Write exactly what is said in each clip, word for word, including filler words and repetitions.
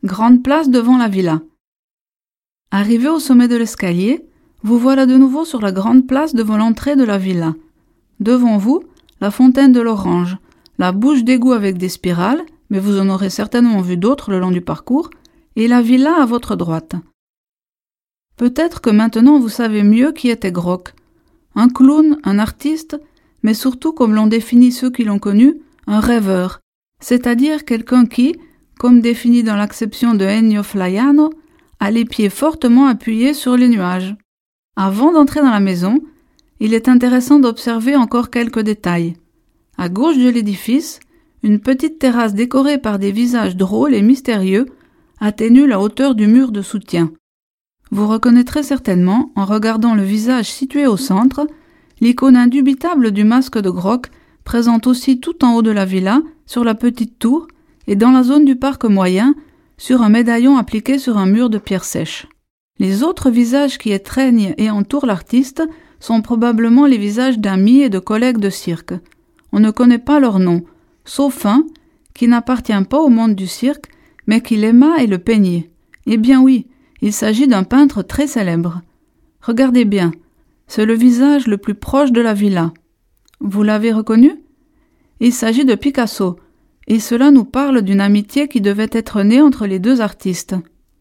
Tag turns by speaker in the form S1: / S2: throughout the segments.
S1: Grande place devant la villa. Arrivé au sommet de l'escalier, vous voilà de nouveau sur la grande place devant l'entrée de la villa. Devant vous, la fontaine de l'Orange, la bouche d'égout avec des spirales, mais vous en aurez certainement vu d'autres le long du parcours, et la villa à votre droite. Peut-être que maintenant vous savez mieux qui était Grock. Un clown, un artiste, mais surtout, comme l'ont défini ceux qui l'ont connu, un rêveur, c'est-à-dire quelqu'un qui, comme défini dans l'acception de Ennio Flaiano, a les pieds fortement appuyés sur les nuages. Avant d'entrer dans la maison, il est intéressant d'observer encore quelques détails. À gauche de l'édifice, une petite terrasse décorée par des visages drôles et mystérieux atténue la hauteur du mur de soutien. Vous reconnaîtrez certainement, en regardant le visage situé au centre, l'icône indubitable du masque de Grock, présente aussi tout en haut de la villa, sur la petite tour, et dans la zone du parc moyen, sur un médaillon appliqué sur un mur de pierre sèche. Les autres visages qui étreignent et entourent l'artiste sont probablement les visages d'amis et de collègues de cirque. On ne connaît pas leur nom, sauf un, qui n'appartient pas au monde du cirque, mais qui l'aima et le peignait. Eh bien oui, il s'agit d'un peintre très célèbre. Regardez bien, c'est le visage le plus proche de la villa. Vous l'avez reconnu? Il s'agit de Picasso, et cela nous parle d'une amitié qui devait être née entre les deux artistes.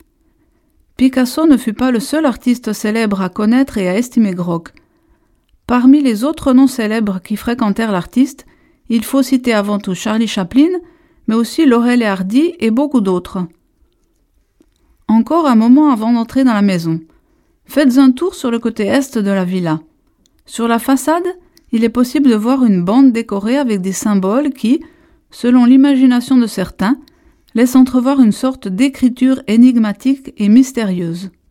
S1: Picasso ne fut pas le seul artiste célèbre à connaître et à estimer Grock. Parmi les autres noms célèbres qui fréquentèrent l'artiste, il faut citer avant tout Charlie Chaplin, mais aussi Laurel et Hardy et beaucoup d'autres. Encore un moment avant d'entrer dans la maison. Faites un tour sur le côté est de la villa. Sur la façade, il est possible de voir une bande décorée avec des symboles qui, selon l'imagination de certains, laissent entrevoir une sorte d'écriture énigmatique et mystérieuse.